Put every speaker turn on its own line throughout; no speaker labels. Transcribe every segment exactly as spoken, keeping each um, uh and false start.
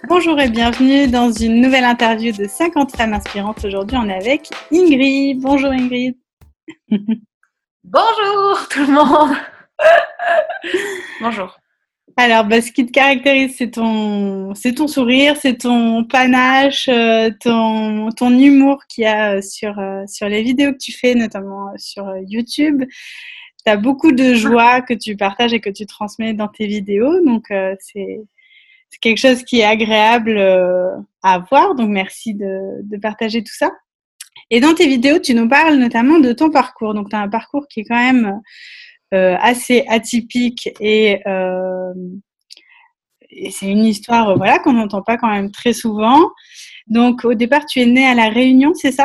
Bonjour et bienvenue dans une nouvelle interview de cinquante femmes inspirantes. Aujourd'hui, on est avec Ingrid. Bonjour Ingrid.
Bonjour tout le monde. Bonjour.
Alors, bah, ce qui te caractérise, c'est ton, c'est ton sourire, c'est ton panache, euh, ton, ton humour qu'il y a sur, euh, sur les vidéos que tu fais, notamment sur euh, YouTube. Tu as beaucoup de joie que tu partages et que tu transmets dans tes vidéos. Donc, euh, c'est, c'est quelque chose qui est agréable euh, à voir. Donc, merci de, de partager tout ça. Et dans tes vidéos, tu nous parles notamment de ton parcours. Donc, tu as un parcours qui est quand même euh, assez atypique et, euh, et c'est une histoire euh, voilà, qu'on n'entend pas quand même très souvent. Donc, au départ, tu es née à La Réunion, c'est ça ?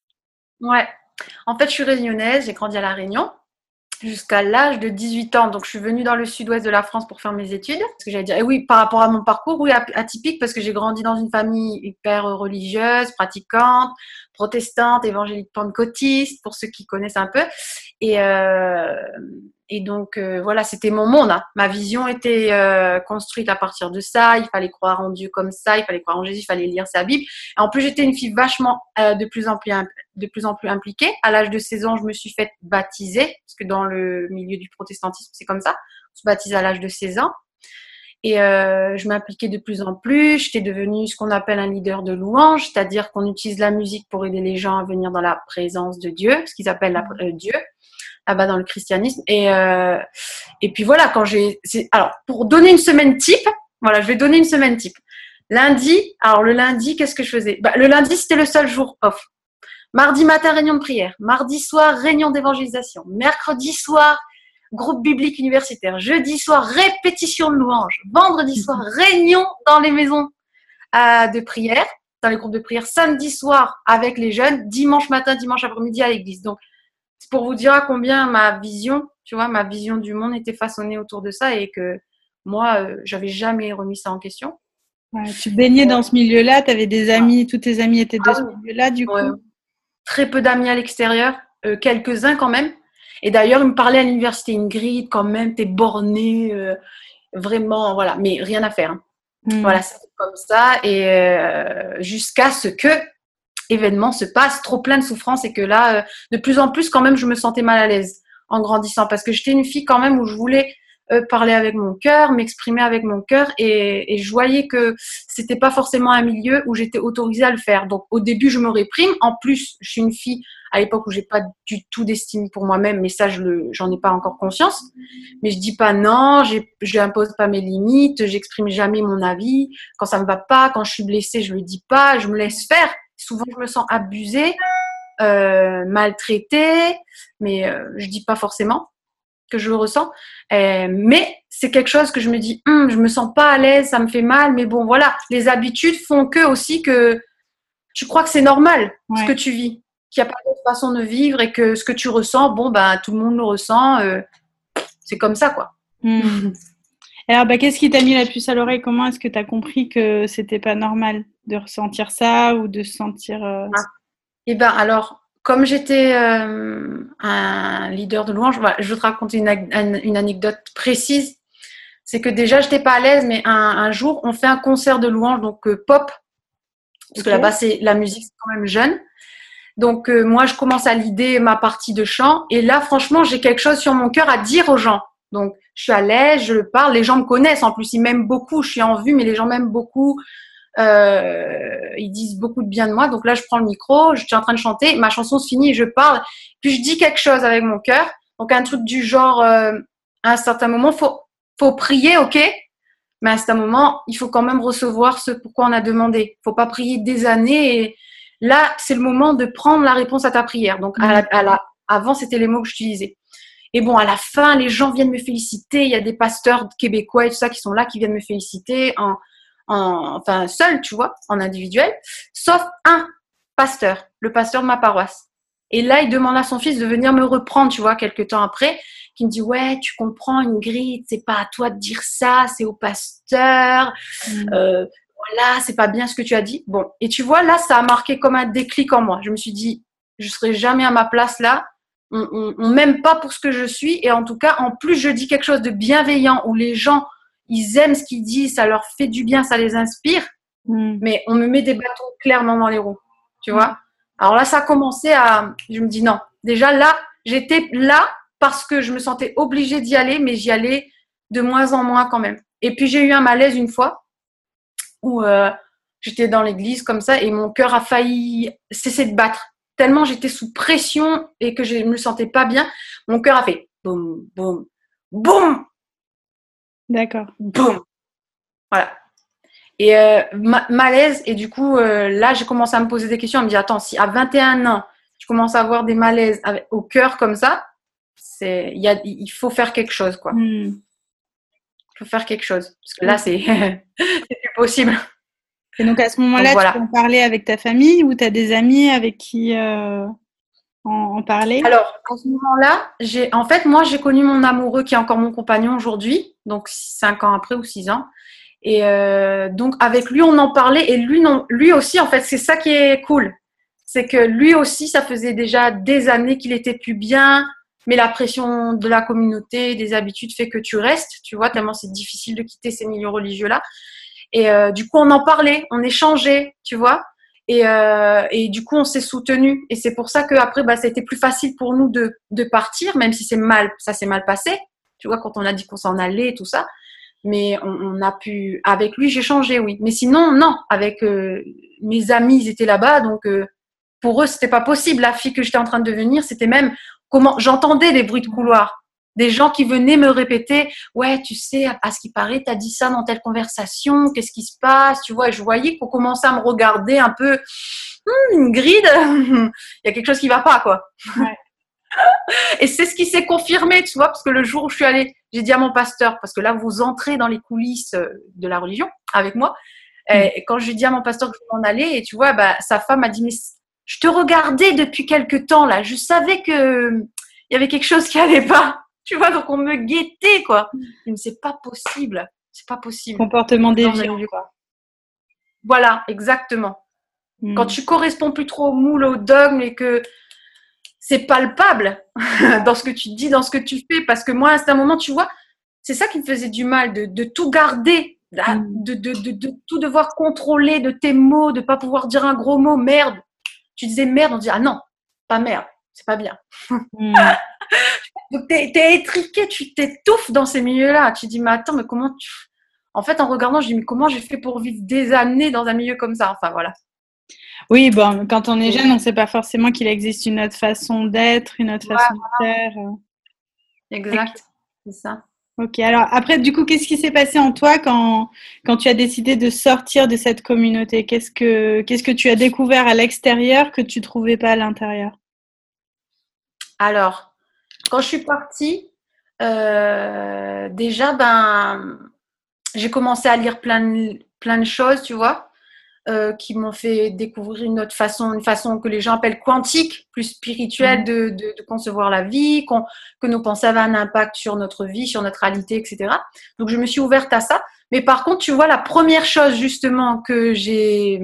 Ouais. En fait, je suis réunionnaise, j'ai grandi à La Réunion jusqu'à l'âge de dix-huit ans. Donc, je suis venue dans le sud-ouest de la France pour faire mes études. Parce que j'allais dire, et oui, par rapport à mon parcours, oui, atypique, parce que j'ai grandi dans une famille hyper religieuse, pratiquante, protestante, évangélique pentecôtiste, pour ceux qui connaissent un peu. Et, euh, et donc, euh, voilà, c'était mon monde. Hein. Ma vision était euh, construite à partir de ça. Il fallait croire en Dieu comme ça, il fallait croire en Jésus, il fallait lire sa Bible. Et en plus, j'étais une fille vachement euh, de plus en plus de plus en plus impliquée. À l'âge de seize ans, je me suis faite baptiser, parce que dans le milieu du protestantisme, c'est comme ça. On se baptise à l'âge de seize ans. Et euh, je m'impliquais de plus en plus. J'étais devenue ce qu'on appelle un leader de louange, c'est-à-dire qu'on utilise la musique pour aider les gens à venir dans la présence de Dieu, ce qu'ils appellent la, euh, Dieu, là-bas dans le christianisme. Et, euh, et puis voilà, quand j'ai... C'est, alors, pour donner une semaine type, voilà, je vais donner une semaine type. Lundi, alors le lundi, qu'est-ce que je faisais ? Bah, le lundi, c'était le seul jour off. Mardi matin, réunion de prière. Mardi soir, réunion d'évangélisation. Mercredi soir, groupe biblique universitaire. Jeudi soir, répétition de louange. Vendredi soir, réunion dans les maisons euh, de prière, dans les groupes de prière. Samedi soir, avec les jeunes. Dimanche matin, dimanche après-midi à l'église. Donc, c'est pour vous dire à combien ma vision, tu vois, ma vision du monde était façonnée autour de ça et que moi, euh, j'avais jamais remis ça en question.
Ouais, tu baignais dans ce milieu-là, tu avais des amis, tous tes amis étaient de ah, ce milieu-là, du coup.
Ouais. Très peu d'amis à l'extérieur, euh, quelques-uns quand même. Et d'ailleurs, ils me parlaient à l'université, Ingrid, quand même, t'es bornée, euh, vraiment, voilà, mais rien à faire. Hein. Mmh. Voilà, c'est comme ça. Et euh, jusqu'à ce que événement se passe, trop plein de souffrance et que là, euh, de plus en plus, quand même, je me sentais mal à l'aise en grandissant parce que j'étais une fille quand même où je voulais euh, parler avec mon cœur, m'exprimer avec mon cœur et, et je voyais que c'était pas forcément un milieu où j'étais autorisée à le faire. Donc, au début, je me réprime. En plus, je suis une fille à l'époque où j'ai pas du tout d'estime pour moi-même, mais ça, je le, j'en ai pas encore conscience. Mais je dis pas non, je n'impose pas mes limites, j'exprime jamais mon avis. Quand ça me va pas, quand je suis blessée, je le dis pas, je me laisse faire. Souvent, je me sens abusée, euh, maltraitée, mais euh, je dis pas forcément que je le ressens. Euh, mais c'est quelque chose que je me dis, hum, je me sens pas à l'aise, ça me fait mal, mais bon, voilà. Les habitudes font que aussi que tu crois que c'est normal ouais. ce que tu vis, qu'il n'y a pas d'autre façon de vivre et que ce que tu ressens, bon, ben, tout le monde le ressent. Euh, c'est comme ça, quoi.
Hum. Alors, bah, qu'est-ce qui t'a mis la puce à l'oreille ? Comment est-ce que tu as compris que c'était pas normal de ressentir ça ou de se sentir… Euh...
Ah. Eh bien, alors, comme j'étais euh, un leader de louange, voilà, je vais te raconter une, une anecdote précise. C'est que déjà, je n'étais pas à l'aise, mais un, un jour, on fait un concert de louange, donc euh, pop, parce okay. que là-bas, c'est, la musique, c'est quand même jeune. Donc, euh, moi, je commence à leader ma partie de chant. Et là, franchement, j'ai quelque chose sur mon cœur à dire aux gens. Donc, je suis à l'aise, je le parle. Les gens me connaissent. En plus, ils m'aiment beaucoup. Je suis en vue, mais les gens m'aiment beaucoup. Euh, ils disent beaucoup de bien de moi. Donc là, je prends le micro, je suis en train de chanter. Ma chanson se finit et je parle. Puis, je dis quelque chose avec mon cœur. Donc, un truc du genre, euh, à un certain moment, faut, faut prier, ok? Mais à un certain moment, il faut quand même recevoir ce pourquoi on a demandé. Faut pas prier des années. Et là, c'est le moment de prendre la réponse à ta prière. Donc, à la, à la, avant, c'était les mots que j'utilisais. Et bon, à la fin, les gens viennent me féliciter. Il y a des pasteurs québécois et tout ça qui sont là, qui viennent me féliciter en, en enfin, seul, tu vois, en individuel. Sauf un pasteur, le pasteur de ma paroisse. Et là, il demande à son fils de venir me reprendre, tu vois, quelques temps après, qui me dit, ouais, tu comprends, Ingrid, c'est pas à toi de dire ça, c'est au pasteur. Mmh. Euh, voilà, c'est pas bien ce que tu as dit. Bon, et tu vois, là, ça a marqué comme un déclic en moi. Je me suis dit, je serai jamais à ma place là. On, on, on m'aime pas pour ce que je suis. Et en tout cas, en plus, je dis quelque chose de bienveillant où les gens, ils aiment ce qu'ils disent, ça leur fait du bien, ça les inspire.
Mmh.
Mais on me met des bâtons clairement dans les roues, tu vois. Alors là, ça a commencé à... Je me dis non. Déjà là, j'étais là parce que je me sentais obligée d'y aller, mais j'y allais de moins en moins quand même. Et puis, j'ai eu un malaise une fois où euh, j'étais dans l'église comme ça et mon cœur a failli cesser de battre. Tellement j'étais sous pression et que je ne me sentais pas bien, mon cœur a fait boum, boum, boum,
D'accord.
boum. Voilà. Et euh, ma- malaise. Et du coup, euh, là, j'ai commencé à me poser des questions. À me dire, attends, si à vingt et un ans, je commence à avoir des malaises avec, au cœur comme ça, c'est, il y a, il faut faire quelque chose, quoi.
Mmh.
Il faut faire quelque chose. Parce que là, c'est, c'est plus possible.
Et donc, à ce moment-là,
Donc, voilà.
tu peux en parler avec ta famille ou tu as des amis avec qui euh, en, en parler?
Alors, à ce moment-là, j'ai, en fait, moi, j'ai connu mon amoureux qui est encore mon compagnon aujourd'hui, donc cinq ans après ou six ans. Et euh, donc, avec lui, on en parlait et lui, non, lui aussi, en fait, c'est ça qui est cool. C'est que lui aussi, ça faisait déjà des années qu'il était plus bien, mais la pression de la communauté, des habitudes fait que tu restes, tu vois, tellement c'est difficile de quitter ces milieux religieux-là. Et euh, du coup, on en parlait, on échangeait, tu vois. Et, euh, et du coup, on s'est soutenus. Et c'est pour ça qu'après, bah, ça a été plus facile pour nous de, de partir, même si c'est mal, ça s'est mal passé. Tu vois, quand on a dit qu'on s'en allait et tout ça. Mais on, on a pu, avec lui, j'ai changé, oui. Mais sinon, non. Avec euh, mes amis, ils étaient là-bas, donc euh, pour eux, c'était pas possible. La fille que j'étais en train de devenir, c'était même comment j'entendais des bruits de couloir. Des gens qui venaient me répéter, ouais, tu sais, à ce qui paraît, t'as dit ça dans telle conversation, qu'est-ce qui se passe, tu vois, et je voyais qu'on commençait à me regarder un peu, hm, Ingrid, il y a quelque chose qui va pas, quoi.
Ouais.
Et c'est ce qui s'est confirmé, tu vois, parce que le jour où je suis allée, j'ai dit à mon pasteur, parce que là, vous entrez dans les coulisses de la religion avec moi, et quand je lui ai dit à mon pasteur que je m'en allais, et tu vois, bah, sa femme m'a dit, mais je te regardais depuis quelque temps, là, je savais que il y avait quelque chose qui allait pas. Tu vois, donc on me guettait, quoi. Mais c'est pas possible. C'est pas possible.
Comportement déviant, quoi.
Voilà, exactement.
Mmh.
Quand tu corresponds plus trop au moule, au dogme et que c'est palpable dans ce que tu dis, dans ce que tu fais. Parce que moi, à un moment, tu vois, c'est ça qui me faisait du mal, de, de tout garder,
Mmh.
de, de, de, de tout devoir contrôler de tes mots, de pas pouvoir dire un gros mot, merde. Tu disais merde, on dit ah non, pas merde, c'est pas bien.
Mmh.
Donc, t'es, t'es étriqué, tu t'étouffes dans ces milieux-là. Tu dis, mais attends, mais comment tu... En fait, en regardant, je dis, mais comment j'ai fait pour vivre des années dans un milieu comme ça? Enfin, voilà.
Oui, bon, quand on est jeune, on ne sait pas forcément qu'il existe une autre façon d'être, une autre façon
Ouais,
de faire.
exact,
Ok.
c'est ça.
Ok, alors après, du coup, qu'est-ce qui s'est passé en toi quand, quand tu as décidé de sortir de cette communauté? Qu'est-ce que, qu'est-ce que tu as découvert à l'extérieur que tu ne trouvais pas à l'intérieur?
Alors, quand je suis partie, euh, déjà, ben, j'ai commencé à lire plein de, plein de choses, tu vois, euh, qui m'ont fait découvrir une autre façon, une façon que les gens appellent quantique, plus spirituelle
Mmh.
de, de, de concevoir la vie, qu'on, que nos pensées avaient un impact sur notre vie, sur notre réalité, et cetera. Donc, je me suis ouverte à ça. Mais par contre, tu vois, la première chose justement que j'ai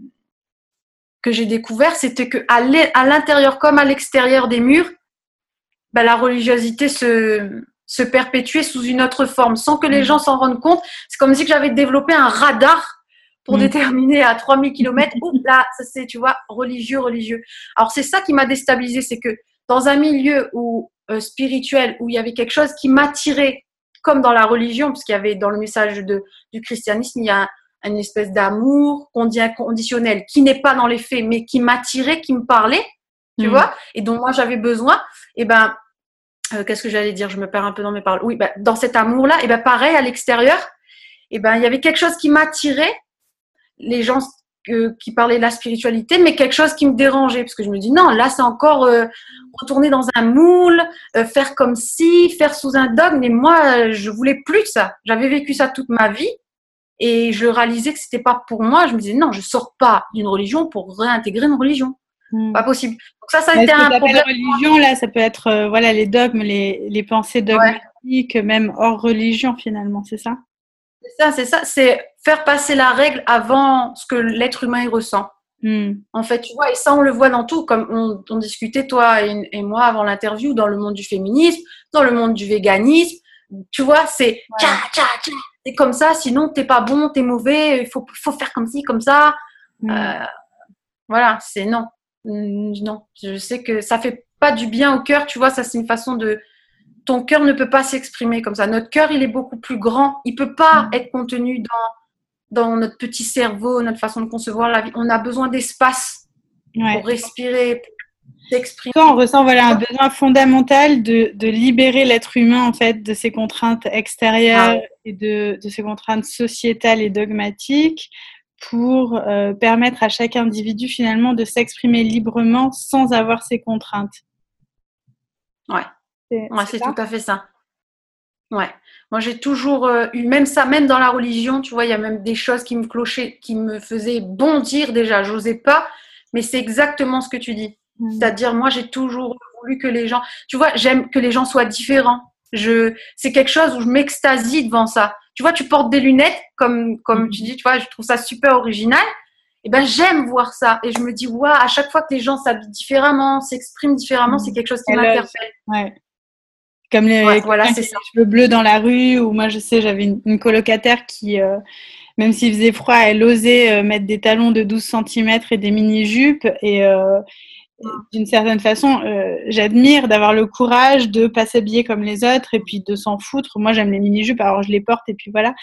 que j'ai découvert, c'était que à l'intérieur comme à l'extérieur des murs, ben, la religiosité se, se perpétuait sous une autre forme, sans que les gens s'en rendent compte. C'est comme si j'avais développé un radar pour mmh. déterminer à trois mille kilomètres, oups, là, ça c'est, tu vois, religieux, religieux. Alors, c'est ça qui m'a déstabilisée, c'est que dans un milieu où, euh, spirituel, où il y avait quelque chose qui m'attirait, comme dans la religion, parce qu'il y avait dans le message de, du christianisme, il y a une espèce d'amour conditionnel qui n'est pas dans les faits, mais qui m'attirait, qui me parlait, tu mmh. vois, et dont moi j'avais besoin, et ben, Euh, qu'est-ce que j'allais dire? Je me perds un peu dans mes paroles. Oui, ben, dans cet amour-là, et ben pareil à l'extérieur, et ben il y avait quelque chose qui m'attirait, les gens euh, qui parlaient de la spiritualité, mais quelque chose qui me dérangeait parce que je me dis non, là c'est encore euh, retourner dans un moule, euh, faire comme si, faire sous un dogme. Mais moi, euh, je voulais plus de ça. J'avais vécu ça toute ma vie et je réalisais que c'était pas pour moi. Je me disais non, je sors pas d'une religion pour réintégrer une religion. Mmh. Pas possible. Donc ça, ça a été un problème.
La religion, là, ça peut être euh, voilà, les dogmes, les, les pensées dogmatiques, ouais. Même hors religion, finalement, c'est ça?
C'est ça, c'est ça. C'est faire passer la règle avant ce que l'être humain y ressent. Mmh. En fait, tu vois, et ça, on le voit dans tout. Comme on, on discutait, toi et, et moi, avant l'interview, dans le monde du féminisme, dans le monde du véganisme. Tu vois, c'est ouais. tcha, tcha, tcha. t'es comme ça, sinon t'es pas bon, t'es mauvais, il faut, faut faire comme ci, comme ça.
Mm.
Euh, voilà, c'est non. Non, je sais que ça fait pas du bien au cœur, tu vois, ça c'est une façon de… Ton cœur ne peut pas s'exprimer comme ça. Notre cœur, il est beaucoup plus grand. Il peut pas être contenu dans, dans notre petit cerveau, notre façon de concevoir la vie. On a besoin d'espace
Ouais.
pour respirer, pour s'exprimer.
Toi, on ressent voilà, un besoin fondamental de, de libérer l'être humain en fait, de ses contraintes extérieures ah. et de, de ses contraintes sociétales et dogmatiques pour euh, permettre à chaque individu finalement de s'exprimer librement sans avoir ces contraintes.
Ouais. C'est, ouais, c'est, c'est tout à fait ça. Ouais. Moi, j'ai toujours euh, eu, même ça, même dans la religion, tu vois, il y a même des choses qui me clochaient, qui me faisaient bondir déjà. J'osais pas, mais c'est exactement ce que tu dis. Mmh. C'est-à-dire, moi, j'ai toujours voulu que les gens, tu vois, j'aime que les gens soient différents. Je, c'est quelque chose où je m'extasie devant ça. Tu vois, tu portes des lunettes, comme, comme mmh. tu dis, tu vois, je trouve ça super original. Et ben, j'aime voir ça. Et je me dis, waouh, à chaque fois que les gens s'habillent différemment, s'expriment différemment, mmh. c'est quelque chose qui
Elle
m'interpelle.
Ouais. Comme les,
ouais, voilà, c'est ça.
cheveux bleus dans la rue, ou moi je sais, j'avais une, une colocataire qui, euh, même s'il faisait froid, elle osait euh, mettre des talons de douze centimètres et des mini-jupes. Et euh, ouais. d'une certaine façon, euh, j'admire d'avoir le courage de pas s'habiller comme les autres et puis de s'en foutre. Moi j'aime les mini-jupes, alors je les porte et puis voilà.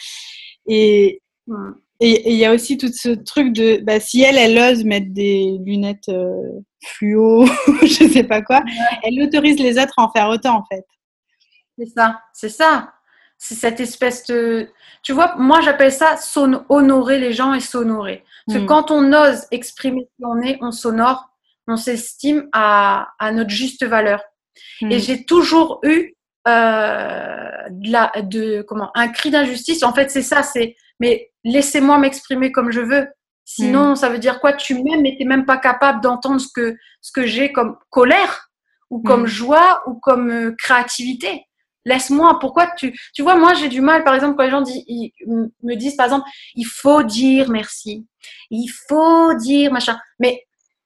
Et il ouais. et, et y a aussi tout ce truc de, bah, si elle, elle ose mettre des lunettes euh, fluo, je sais pas quoi, ouais. elle autorise les autres à en faire autant en fait.
C'est ça, c'est ça. C'est cette espèce de… Tu vois, moi, j'appelle ça son... honorer les gens et s'honorer. Parce que mmh. quand on ose exprimer qui on est, on s'honore, on s'estime à, à notre juste valeur. Mmh. Et j'ai toujours eu euh, de la, de, comment, un cri d'injustice. En fait, c'est ça, c'est « mais laissez-moi m'exprimer comme je veux. Sinon, mmh. ça veut dire quoi? Tu m'aimes mais tu n'es même pas capable d'entendre ce que, ce que j'ai comme colère ou comme mmh. joie ou comme euh, créativité. » Laisse-moi, pourquoi tu… Tu vois, moi, j'ai du mal, par exemple, quand les gens disent, ils me disent, par exemple, il faut dire merci. Il faut dire machin. Mais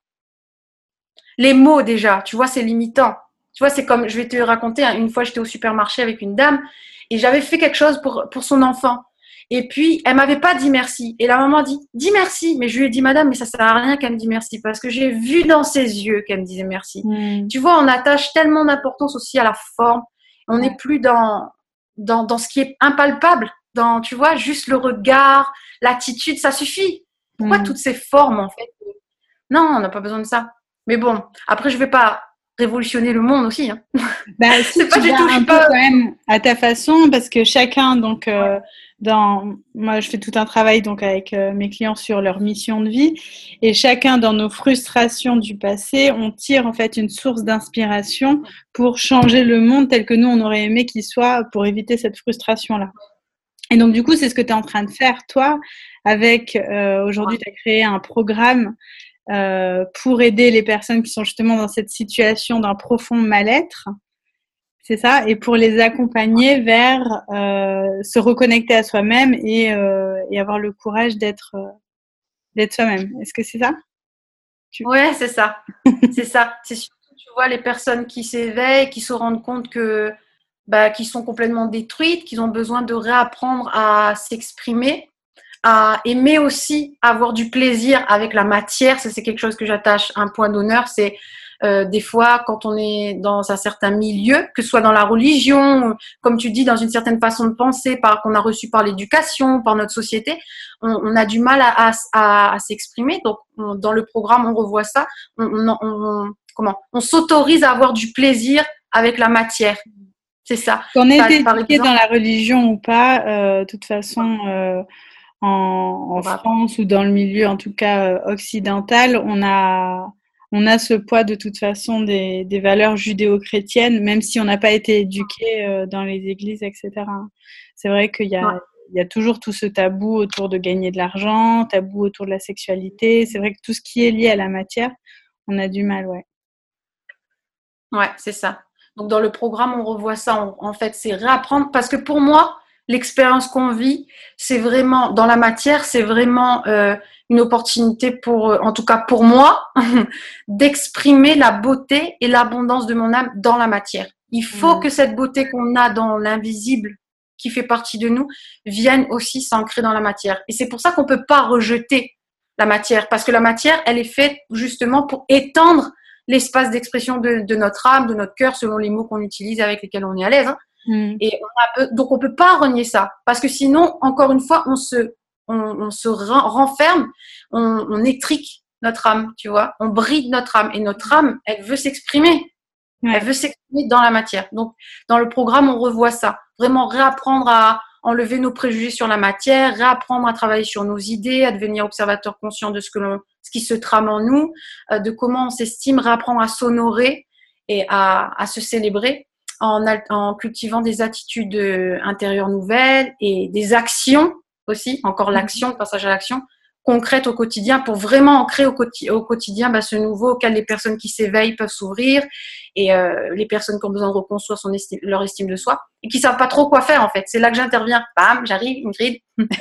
les mots, déjà, tu vois, c'est limitant. Tu vois, c'est comme, je vais te raconter, une fois, j'étais au supermarché avec une dame et j'avais fait quelque chose pour, pour son enfant. Et puis, elle m'avait pas dit merci. Et la maman dit, dis merci. Mais je lui ai dit, madame, mais ça sert à rien qu'elle me dise merci parce que j'ai vu dans ses yeux qu'elle me disait merci. Mmh. Tu vois, on attache tellement d'importance aussi à la forme. On n'est ouais. plus dans, dans, dans ce qui est impalpable, dans, tu vois, juste le regard, l'attitude, ça suffit. Pourquoi mmh. toutes ces formes, en fait? Non, on n'a pas besoin de ça. Mais bon, après, je ne vais pas révolutionner le monde aussi. Hein.
Bah, si c'est pas du tout. Un peu pas... quand même à ta façon, parce que chacun, donc, euh, dans, moi, je fais tout un travail donc avec euh, mes clients sur leur mission de vie, et chacun dans nos frustrations du passé, on tire en fait une source d'inspiration pour changer le monde tel que nous on aurait aimé qu'il soit, pour éviter cette frustration-là. Et donc du coup, c'est ce que tu es en train de faire toi, avec euh, aujourd'hui, tu as créé un programme. Euh, pour aider les personnes qui sont justement dans cette situation d'un profond mal-être, c'est ça, et pour les accompagner vers euh, se reconnecter à soi-même et, euh, et avoir le courage d'être, euh, d'être soi-même. Est-ce que c'est ça?
Tu... Ouais, c'est ça. c'est ça. C'est surtout, tu vois, les personnes qui s'éveillent, qui se rendent compte que, bah, qu'ils sont complètement détruites, qu'ils ont besoin de réapprendre à s'exprimer, à aimer aussi avoir du plaisir avec la matière. Ça, c'est quelque chose que j'attache un point d'honneur. C'est euh, des fois, quand on est dans un certain milieu, que ce soit dans la religion, comme tu dis, dans une certaine façon de penser par, qu'on a reçu par l'éducation, par notre société, on, on a du mal à, à, à, à s'exprimer. Donc, on, dans le programme, on revoit ça. On, on, on, comment, on s'autorise à avoir du plaisir avec la matière. C'est ça.
Qu'on ait été éduqué dans la religion ou pas, euh, de toute façon... Euh... en, en France ou dans le milieu en tout cas euh, occidental, on a, on a ce poids de toute façon des, des valeurs judéo-chrétiennes, même si on n'a pas été éduqué euh, dans les églises, et cetera. C'est vrai qu'il y a, ouais. il y a toujours tout ce tabou autour de gagner de l'argent, tabou autour de la sexualité. C'est vrai que tout ce qui est lié à la matière, on a du mal, ouais.
Ouais, c'est ça. Donc dans le programme, on revoit ça. On, en fait, c'est réapprendre, parce que pour moi, l'expérience qu'on vit, c'est vraiment, dans la matière, c'est vraiment euh, une opportunité pour, euh, en tout cas pour moi, d'exprimer la beauté et l'abondance de mon âme dans la matière. Il faut mmh. que cette beauté qu'on a dans l'invisible, qui fait partie de nous vienne aussi s'ancrer dans la matière. Et c'est pour ça qu'on peut pas rejeter la matière, parce que la matière, elle est faite justement pour étendre l'espace d'expression de, de notre âme, de notre cœur, selon les mots qu'on utilise avec lesquels on est à l'aise. Hein. Mm. Et on a, donc on peut pas renier ça, parce que sinon, encore une fois, on se, on, on se renferme, on, on étrique notre âme, tu vois, on bride notre âme, et notre âme, elle veut s'exprimer. Ouais. Elle veut s'exprimer dans la matière. Donc, dans le programme, on revoit ça. Vraiment réapprendre à enlever nos préjugés sur la matière, réapprendre à travailler sur nos idées, à devenir observateur conscient de ce que l'on, ce qui se trame en nous, euh, de comment on s'estime, réapprendre à s'honorer et à, à se célébrer en, en cultivant des attitudes intérieures nouvelles et des actions aussi, encore l'action, le passage à l'action, concrète au quotidien pour vraiment ancrer au, quotidien, au quotidien bah, ce nouveau auquel les personnes qui s'éveillent peuvent s'ouvrir et euh, les personnes qui ont besoin de reconstruire son estime, leur estime de soi et qui savent pas trop quoi faire en fait. C'est là que j'interviens. Bam, j'arrive, Ingrid.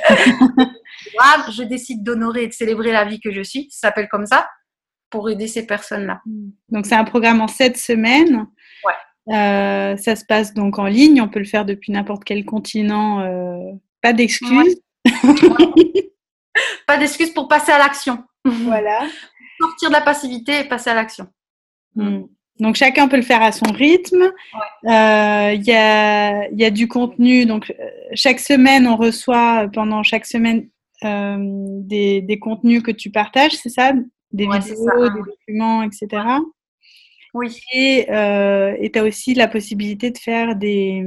Je décide d'honorer et de célébrer la vie que je suis. Ça s'appelle comme ça pour aider ces personnes-là.
Donc c'est un programme en sept semaines.
Ouais.
Euh, ça se passe donc en ligne. On peut le faire depuis n'importe quel continent. Euh, pas d'excuses.
Ouais. Pas d'excuses pour passer à l'action.
Voilà.
Sortir de la passivité et passer à l'action.
Mmh. Donc, chacun peut le faire à son rythme. Il ouais. euh, y, a, y a du contenu. Donc, chaque semaine, on reçoit pendant chaque semaine euh, des, des contenus que tu partages, c'est ça? Des
ouais,
vidéos, ça, des documents, et cetera.
Oui.
Et euh, tu as aussi la possibilité de faire des...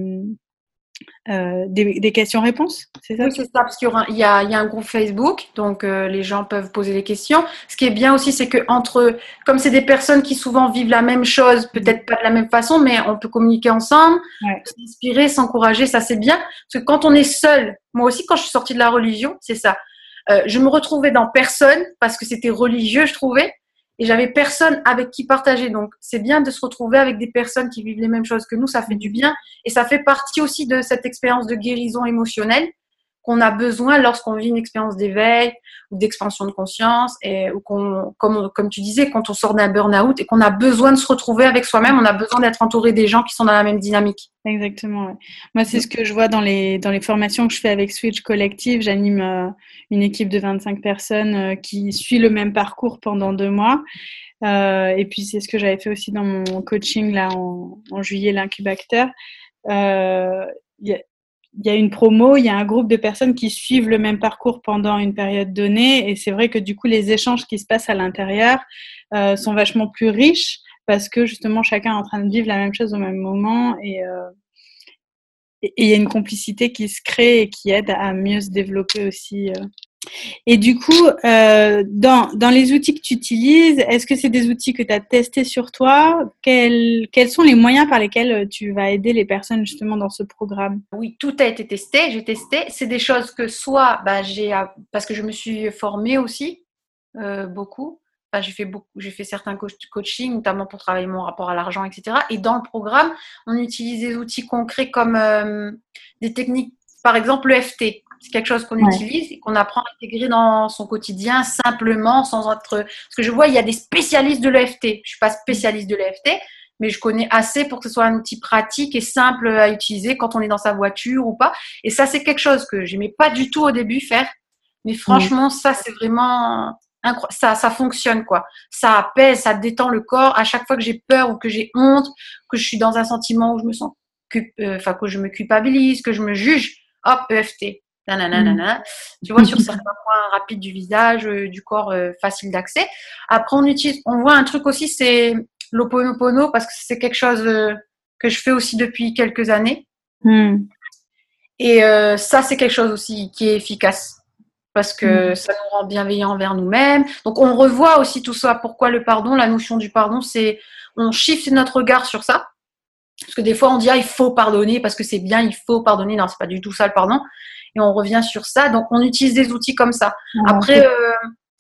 Euh, des, des questions-réponses, c'est ça?
Oui, c'est ça, parce qu'il y, aura, il y, a, il y a un groupe Facebook, donc euh, les gens peuvent poser des questions. Ce qui est bien aussi, c'est que entre, comme c'est des personnes qui souvent vivent la même chose, peut-être pas de la même façon, mais on peut communiquer ensemble, ouais. s'inspirer, s'encourager, ça c'est bien. Parce que quand on est seul, moi aussi quand je suis sortie de la religion, c'est ça. Euh, je me retrouvais dans personne parce que c'était religieux, je trouvais. Et j'avais personne avec qui partager. Donc, c'est bien de se retrouver avec des personnes qui vivent les mêmes choses que nous. Ça fait du bien. Et ça fait partie aussi de cette expérience de guérison émotionnelle qu'on a besoin lorsqu'on vit une expérience d'éveil ou d'expansion de conscience. Et, ou qu'on, comme, comme tu disais, quand on sort d'un burn-out et qu'on a besoin de se retrouver avec soi-même, on a besoin d'être entouré des gens qui sont dans la même dynamique.
Exactement. Ouais. Moi, c'est ce que je vois dans les, dans les formations que je fais avec Switch Collective. J'anime euh, une équipe de vingt-cinq personnes euh, qui suit le même parcours pendant deux mois. Euh, et puis, c'est ce que j'avais fait aussi dans mon coaching là en, en juillet, l'incubateur. Il euh, y, y a une promo, il y a un groupe de personnes qui suivent le même parcours pendant une période donnée. Et c'est vrai que du coup, les échanges qui se passent à l'intérieur euh, sont vachement plus riches parce que justement, chacun est en train de vivre la même chose au même moment. Et euh, il y a une complicité qui se crée et qui aide à mieux se développer aussi. Euh. Et du coup, euh, dans, dans les outils que tu utilises, est-ce que c'est des outils que tu as testés sur toi? Quels, quels sont les moyens par lesquels tu vas aider les personnes justement dans ce programme?
Oui, tout a été testé, j'ai testé. C'est des choses que soit bah, j'ai, parce que je me suis formée aussi euh, beaucoup. Enfin, j'ai fait beaucoup, j'ai fait certains co- coachings, notamment pour travailler mon rapport à l'argent, et cetera. Et dans le programme, on utilise des outils concrets comme euh, des techniques, par exemple le F T. C'est quelque chose qu'on ouais. utilise et qu'on apprend à intégrer dans son quotidien simplement, sans être. Parce que je vois, il y a des spécialistes de l'E F T. Je suis pas spécialiste de l'E F T, mais je connais assez pour que ce soit un outil pratique et simple à utiliser quand on est dans sa voiture ou pas. Et ça, c'est quelque chose que j'aimais pas du tout au début faire, mais franchement, mmh. ça, c'est vraiment incroyable. Ça, ça fonctionne quoi. Ça apaise, ça détend le corps. À chaque fois que j'ai peur ou que j'ai honte, que je suis dans un sentiment où je me sens, enfin que je me culpabilise, que je me juge, hop, E F T. Nanana, mmh. Tu vois, sur certains points rapides du visage, euh, du corps, euh, facile d'accès. Après, on utilise, on voit un truc aussi, c'est l'Ho'oponopono, parce que c'est quelque chose euh, que je fais aussi depuis quelques années. Mmh. Et euh, ça, c'est quelque chose aussi qui est efficace, parce que mmh. ça nous rend bienveillants envers nous-mêmes. Donc, on revoit aussi tout ça. Pourquoi le pardon? La notion du pardon, c'est on shift notre regard sur ça. Parce que des fois, on dit, ah, il faut pardonner parce que c'est bien, il faut pardonner. Non, c'est pas du tout ça le pardon. Et on revient sur ça. Donc, on utilise des outils comme ça. Ah, Après, euh,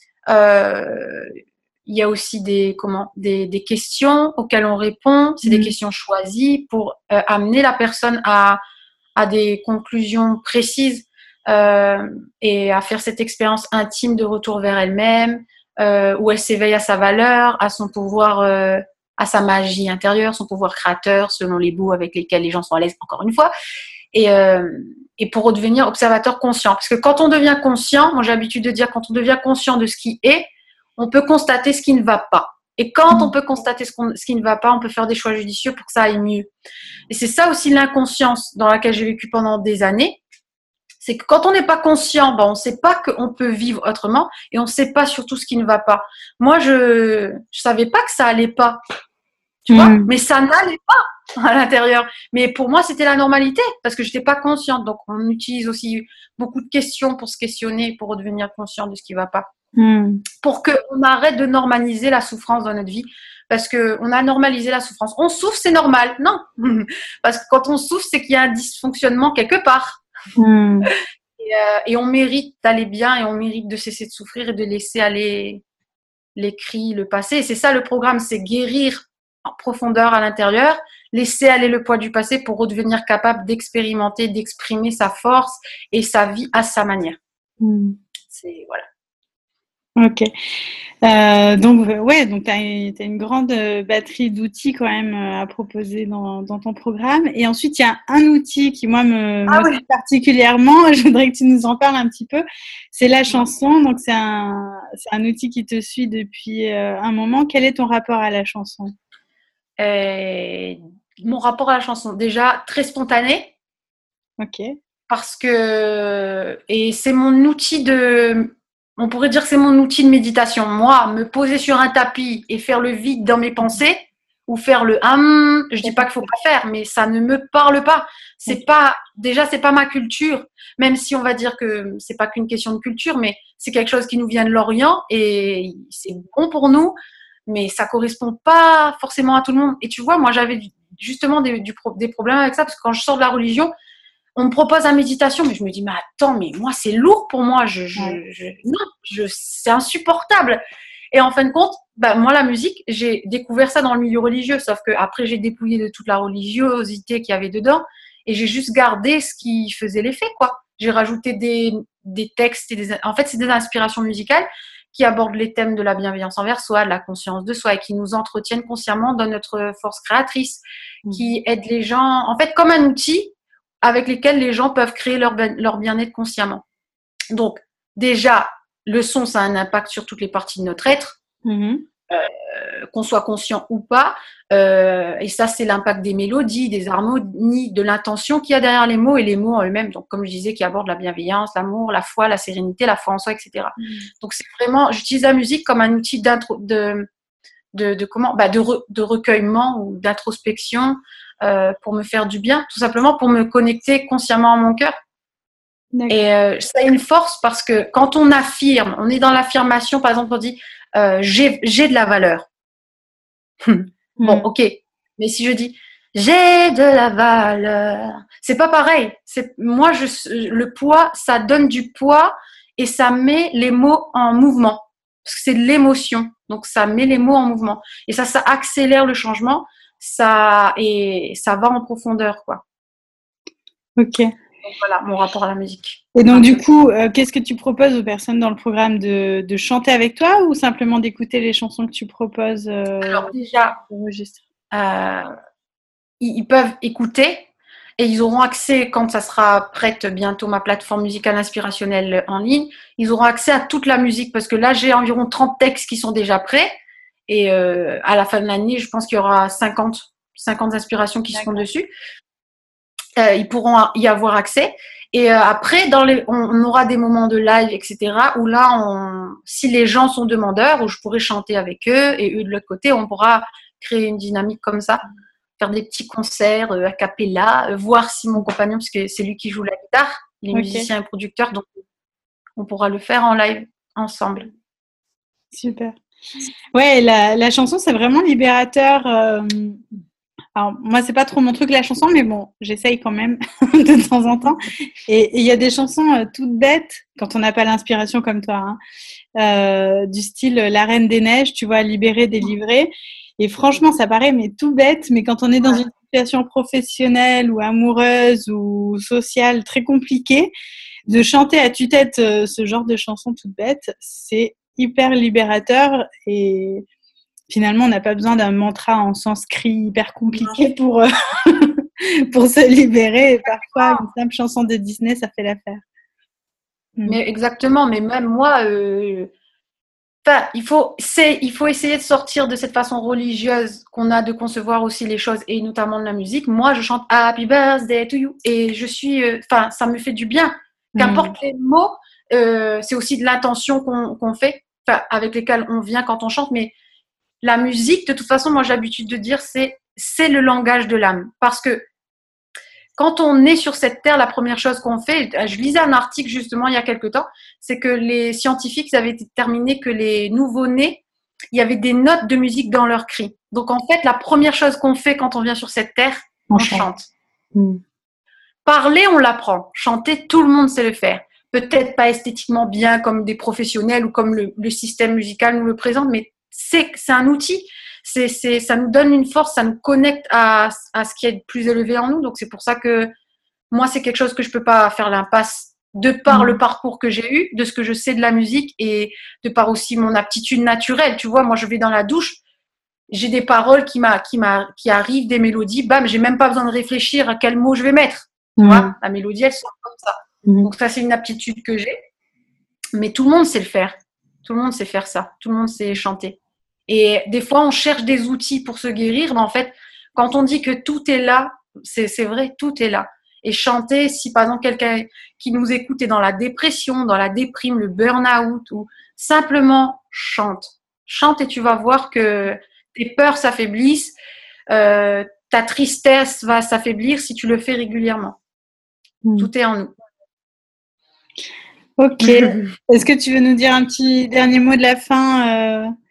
euh, il y a aussi des, comment, des, des questions auxquelles on répond. C'est mmh. des questions choisies pour euh, amener la personne à, à des conclusions précises euh, et à faire cette expérience intime de retour vers elle-même, euh, où elle s'éveille à sa valeur, à son pouvoir, euh, à sa magie intérieure, son pouvoir créateur, selon les bouts avec lesquels les gens sont à l'aise, encore une fois. Et, euh, et pour redevenir observateur conscient. Parce que quand on devient conscient, moi j'ai l'habitude de dire, quand on devient conscient de ce qui est, on peut constater ce qui ne va pas. Et quand on peut constater ce, qu'on, ce qui ne va pas, on peut faire des choix judicieux pour que ça aille mieux. Et c'est ça aussi l'inconscience dans laquelle j'ai vécu pendant des années. C'est que quand on n'est pas conscient, ben on ne sait pas qu'on peut vivre autrement et on ne sait pas surtout ce qui ne va pas. Moi, je ne savais pas que ça allait pas. Tu vois, mmh. Mais ça n'allait pas à l'intérieur. Mais pour moi, c'était la normalité parce que je n'étais pas consciente. Donc, on utilise aussi beaucoup de questions pour se questionner, pour redevenir conscient de ce qui ne va pas. Mmh. Pour qu'on arrête de normaliser la souffrance dans notre vie. Parce qu'on a normalisé la souffrance. On souffre, c'est normal. Non. Parce que quand on souffre, c'est qu'il y a un dysfonctionnement quelque part. Mmh. Et, euh, et on mérite d'aller bien et on mérite de cesser de souffrir et de laisser aller les cris, le passé. Et c'est ça le programme, c'est guérir en profondeur à l'intérieur, laisser aller le poids du passé pour redevenir capable d'expérimenter, d'exprimer sa force et sa vie à sa manière. Mmh. C'est voilà.
Ok. Euh, donc, ouais, donc tu as une grande batterie d'outils quand même à proposer dans, dans ton programme. Et ensuite, il y a un outil qui, moi, me,
ah,
me
oui.
particulièrement. Je voudrais que tu nous en parles un petit peu. C'est la chanson. Donc, c'est un, c'est un outil qui te suit depuis un moment. Quel est ton rapport à la chanson ?
euh, Mon rapport à la chanson, déjà, très spontané.
Ok.
Parce que... Et c'est mon outil de... On pourrait dire que c'est mon outil de méditation. Moi, me poser sur un tapis et faire le vide dans mes pensées ou faire le hum, je dis pas qu'il faut pas faire, mais ça ne me parle pas. C'est pas, déjà, c'est pas ma culture. Même si on va dire que c'est pas qu'une question de culture, mais c'est quelque chose qui nous vient de l'Orient et c'est bon pour nous, mais ça correspond pas forcément à tout le monde. Et tu vois, moi, j'avais justement des, du, des problèmes avec ça parce que quand je sors de la religion, on me propose la méditation, mais je me dis, mais attends, mais moi, c'est lourd pour moi. Je, je, je, non, je, c'est insupportable. Et en fin de compte, bah, moi, la musique, j'ai découvert ça dans le milieu religieux, sauf qu'après, j'ai dépouillé de toute la religiosité qu'il y avait dedans et j'ai juste gardé ce qui faisait l'effet, quoi. J'ai rajouté des, des textes et des, en fait, c'est des inspirations musicales qui abordent les thèmes de la bienveillance envers soi, de la conscience de soi et qui nous entretiennent consciemment dans notre force créatrice, mmh. qui aident les gens, en fait, comme un outil avec lesquels les gens peuvent créer leur, leur bien-être consciemment. Donc, déjà, le son, ça a un impact sur toutes les parties de notre être, mmh. euh, qu'on soit conscient ou pas. Euh, et ça, c'est l'impact des mélodies, des harmonies, de l'intention qu'il y a derrière les mots et les mots en eux-mêmes. Donc, comme je disais, qui abordent la bienveillance, l'amour, la foi, la sérénité, la foi en soi, et cetera. Mmh. Donc, c'est vraiment, j'utilise la musique comme un outil d'intro, de, de, de comment, bah, de, re, de recueillement ou d'introspection. Euh, pour me faire du bien, tout simplement pour me connecter consciemment à mon cœur. D'accord. Et euh, ça a une force parce que quand on affirme, on est dans l'affirmation, par exemple, on dit euh, j'ai, j'ai de la valeur. Bon, mm. ok. Mais si je dis j'ai de la valeur, c'est pas pareil. C'est, moi, je, le poids, ça donne du poids et ça met les mots en mouvement. Parce que c'est de l'émotion. Donc, ça met les mots en mouvement. Et ça, ça accélère le changement. Ça, et ça va en profondeur, quoi.
Ok.
Donc voilà, mon rapport à la musique.
Et donc, du coup, euh, qu'est-ce que tu proposes aux personnes dans le programme de, de chanter avec toi ou simplement d'écouter les chansons que tu proposes euh,
Alors, déjà, euh, ils, ils peuvent écouter et ils auront accès, quand ça sera prête bientôt, ma plateforme musicale inspirationnelle en ligne, ils auront accès à toute la musique parce que là, j'ai environ trente textes qui sont déjà prêts. Et euh, à la fin de l'année, je pense qu'il y aura cinquante, cinquante inspirations qui D'accord. seront dessus. Euh, ils pourront y avoir accès. Et euh, après, dans les, on, on aura des moments de live, et cetera, où là, on, si les gens sont demandeurs, où je pourrai chanter avec eux, et eux de l'autre côté, on pourra créer une dynamique comme ça, faire des petits concerts euh, a cappella, euh, voir si mon compagnon, parce que c'est lui qui joue la guitare, il est okay. musicien et producteur, donc on pourra le faire en live ensemble.
Super. Ouais, la, la chanson, c'est vraiment libérateur. Euh... Alors, moi, c'est pas trop mon truc, la chanson, mais bon, j'essaye quand même de temps en temps. Et il y a des chansons euh, toutes bêtes, quand on n'a pas l'inspiration comme toi, hein, euh, du style La Reine des Neiges, tu vois, libérer, délivrer. Et franchement, ça paraît mais tout bête, mais quand on est dans une situation professionnelle ou amoureuse ou sociale très compliquée, de chanter à tue-tête euh, ce genre de chansons toutes bêtes, c'est hyper libérateur et finalement on n'a pas besoin d'un mantra en sanskrit hyper compliqué pour, euh, pour se libérer. Et parfois, une simple chanson de Disney, ça fait l'affaire.
Mais exactement, mais même moi, euh, enfin, il faut, c'est, il faut essayer de sortir de cette façon religieuse qu'on a de concevoir aussi les choses, et notamment de la musique. Moi, je chante Happy Birthday to you, et je suis, enfin, euh, ça me fait du bien. Qu'importe mm. les mots, euh, c'est aussi de l'intention qu'on, qu'on fait, avec lesquels on vient quand on chante, mais la musique, de toute façon, moi j'ai l'habitude de dire, c'est, c'est le langage de l'âme. Parce que quand on est sur cette terre, la première chose qu'on fait, je lisais un article justement il y a quelque temps, c'est que les scientifiques avaient déterminé que les nouveau-nés, il y avait des notes de musique dans leurs cris. Donc en fait, la première chose qu'on fait quand on vient sur cette terre, on, on chante. chante. Mmh. Parler, on l'apprend. Chanter, tout le monde sait le faire. Peut-être pas esthétiquement bien comme des professionnels ou comme le, le système musical nous le présente, mais c'est, c'est un outil. C'est, c'est, ça nous donne une force, ça nous connecte à, à ce qui est plus élevé en nous. Donc, c'est pour ça que moi, c'est quelque chose que je peux pas faire l'impasse de par mmh. le parcours que j'ai eu, de ce que je sais de la musique et de par aussi mon aptitude naturelle. Tu vois, moi, je vais dans la douche, j'ai des paroles qui, m'a, qui, m'a, qui arrivent, des mélodies, bam, j'ai même pas besoin de réfléchir à quel mot je vais mettre. Tu mmh. vois, la mélodie, elle sort comme ça. Mmh. Donc, ça, c'est une aptitude que j'ai. Mais tout le monde sait le faire. Tout le monde sait faire ça. Tout le monde sait chanter. Et des fois, on cherche des outils pour se guérir, mais en fait, quand on dit que tout est là, c'est, c'est vrai, tout est là. Et chanter, si par exemple quelqu'un qui nous écoute est dans la dépression, dans la déprime, le burn-out, ou simplement chante. Chante et tu vas voir que tes peurs s'affaiblissent, euh, ta tristesse va s'affaiblir si tu le fais régulièrement. Mmh. Tout est en nous.
Ok. Est-ce que tu veux nous dire un petit dernier mot de la fin euh...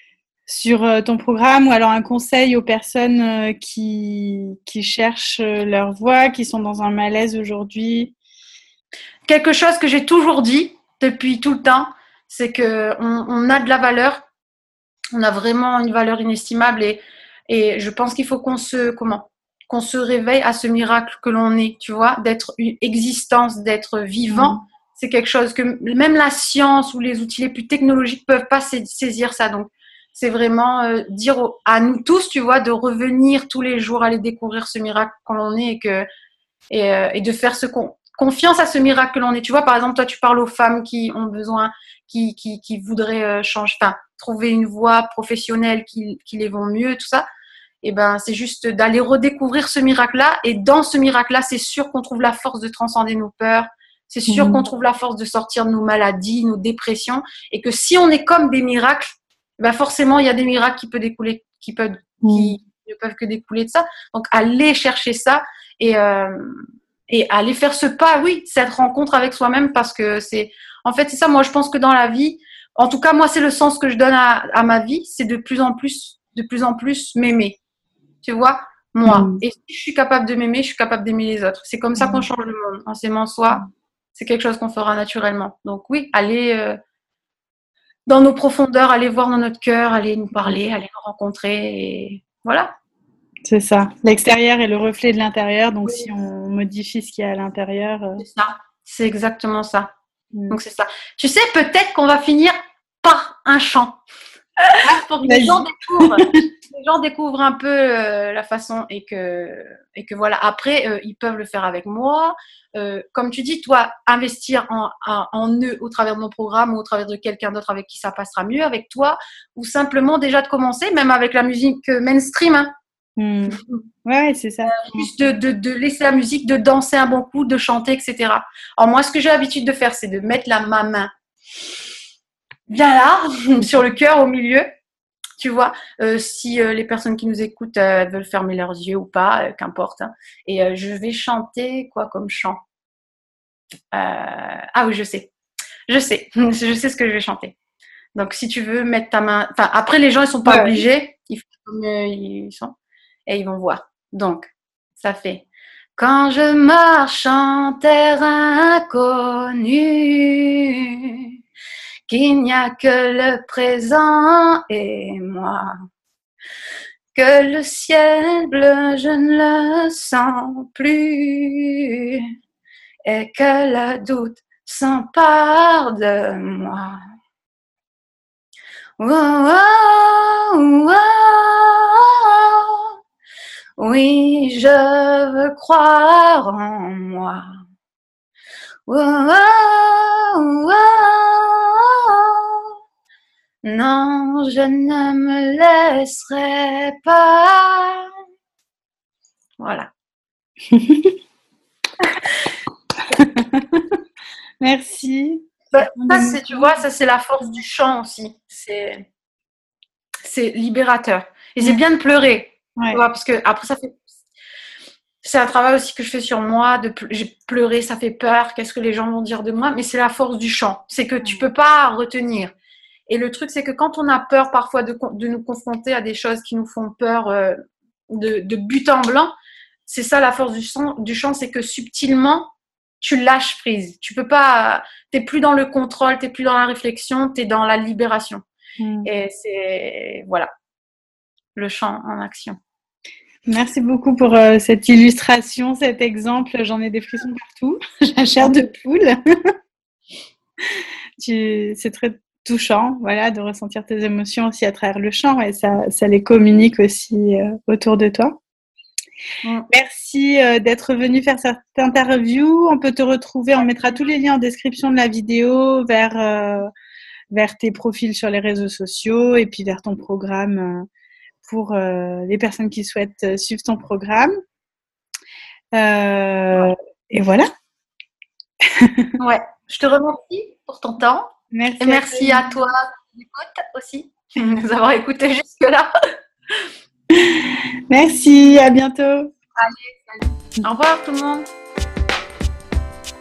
sur ton programme ou alors un conseil aux personnes qui, qui cherchent leur voix, qui sont dans un malaise aujourd'hui?
Quelque chose que j'ai toujours dit depuis tout le temps, c'est qu'on on a de la valeur, on a vraiment une valeur inestimable et, et je pense qu'il faut qu'on se, comment, qu'on se réveille à ce miracle que l'on est, tu vois, d'être une existence, d'être vivant. Mmh. C'est quelque chose que même la science ou les outils les plus technologiques peuvent pas saisir ça. Donc, c'est vraiment euh, dire au, à nous tous, tu vois, de revenir tous les jours, aller découvrir ce miracle qu'on l'on est et, que, et, euh, et de faire ce qu'on, confiance à ce miracle que l'on est. Tu vois, par exemple, toi, tu parles aux femmes qui ont besoin, qui, qui, qui voudraient euh, changer, enfin, trouver une voie professionnelle qui, qui les vont mieux, tout ça. Et ben, c'est juste d'aller redécouvrir ce miracle-là. Et dans ce miracle-là, c'est sûr qu'on trouve la force de transcender nos peurs. C'est sûr mmh. qu'on trouve la force de sortir de nos maladies, nos dépressions. Et que si on est comme des miracles, ben forcément, il y a des miracles qui peuvent découler, qui peuvent, mmh. qui ne peuvent que découler de ça. Donc, aller chercher ça et, euh, et aller faire ce pas, oui, cette rencontre avec soi-même, parce que c'est, en fait, c'est ça. Moi, je pense que dans la vie, en tout cas, moi, c'est le sens que je donne à, à ma vie, c'est de plus en plus, de plus en plus m'aimer. Tu vois, moi. Mmh. Et si je suis capable de m'aimer, je suis capable d'aimer les autres. C'est comme ça qu'on change le monde. En s'aimant soi, c'est quelque chose qu'on fera naturellement. Donc oui, aller euh, dans nos profondeurs, aller voir dans notre cœur, aller nous parler, aller nous rencontrer, et voilà.
C'est ça. L'extérieur est le reflet de l'intérieur. Donc, oui. si on modifie ce qu'il y a à l'intérieur... Euh...
C'est ça. C'est exactement ça. Mmh. Donc, c'est ça. Tu sais, peut-être qu'on va finir par un chant. Pour que les gens découvrent, les gens découvrent un peu euh, la façon et que, et que voilà. Après, euh, ils peuvent le faire avec moi. Euh, comme tu dis, toi, investir en, en, en eux au travers de mon programme ou au travers de quelqu'un d'autre avec qui ça passera mieux avec toi, ou simplement déjà de commencer, même avec la musique mainstream. Hein.
Mmh. Ouais, c'est ça.
Euh, juste de, de, de laisser la musique, de danser un bon coup, de chanter, et cetera. Alors moi, ce que j'ai l'habitude de faire, c'est de mettre la, ma main bien là, sur le cœur, au milieu, tu vois, euh, si euh, les personnes qui nous écoutent euh, veulent fermer leurs yeux ou pas, euh, qu'importe. Hein. Et euh, je vais chanter quoi comme chant euh, Ah oui, je sais, je sais, je sais ce que je vais chanter. Donc, si tu veux mettre ta main, enfin, après les gens ils sont pas ouais. obligés, ils font comme euh, ils sont et ils vont voir. Donc, ça fait. Quand je marche en terre inconnue, qu'il n'y a que le présent et moi, que le ciel bleu je ne le sens plus et que le doute s'empare de moi. Oh, oh, oh, Oui, je veux croire en moi. Oh, oh, oh. Non, je ne me laisserai pas. Voilà.
Merci.
Bah, ça, c'est, tu vois, ça, c'est la force du chant aussi. C'est, c'est libérateur. Et c'est bien de pleurer.
Ouais.
Tu vois, parce que après, ça fait. C'est un travail aussi que je fais sur moi. De ple- j'ai pleuré, ça fait peur. Qu'est-ce que les gens vont dire de moi? Mais c'est la force du chant. C'est que tu peux pas retenir. Et le truc, c'est que quand on a peur parfois de, de nous confronter à des choses qui nous font peur euh, de, de but en blanc, c'est ça la force du, son, du chant, c'est que subtilement, tu lâches prise. Tu peux pas, t'es plus dans le contrôle, t'es plus dans la réflexion, t'es dans la libération. Mmh. Et c'est, voilà, le chant en action.
Merci beaucoup pour euh, cette illustration, cet exemple. J'en ai des frissons partout. J'ai la chair de poule. tu, c'est très touchant, voilà, de ressentir tes émotions aussi à travers le chant et ça, ça les communique aussi euh, autour de toi. Mm. Merci euh, d'être venu faire cette interview. On peut te retrouver, on mettra tous les liens en description de la vidéo vers, euh, vers tes profils sur les réseaux sociaux et puis vers ton programme euh, pour euh, les personnes qui souhaitent suivre ton programme. Euh, ouais. Et voilà.
Ouais, je te remercie pour ton temps.
Merci.
Et merci à, à toi, écoute aussi, de nous avoir écoutés jusque-là.
Merci, à bientôt.
Allez, salut. Au revoir tout le monde.